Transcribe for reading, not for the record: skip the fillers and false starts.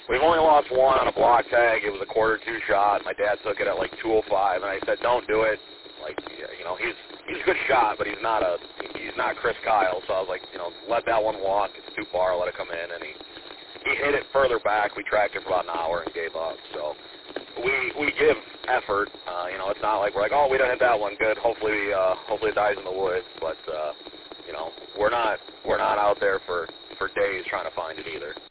We've only lost one on a block tag. It was a quarter 2 shot. My dad took it at like 2:05, and I said, "Don't do it." Like, you know, he's a good shot, but he's not Chris Kyle. So I was like, you know, let that one walk. It's too far. Let it come in, and he hit it further back. We tracked it for about an hour and gave up. So we give effort. You know, it's not like we're like, oh, we don't hit that one. Good. Hopefully it dies in the woods. But you know, we're not out there for days trying to find it either.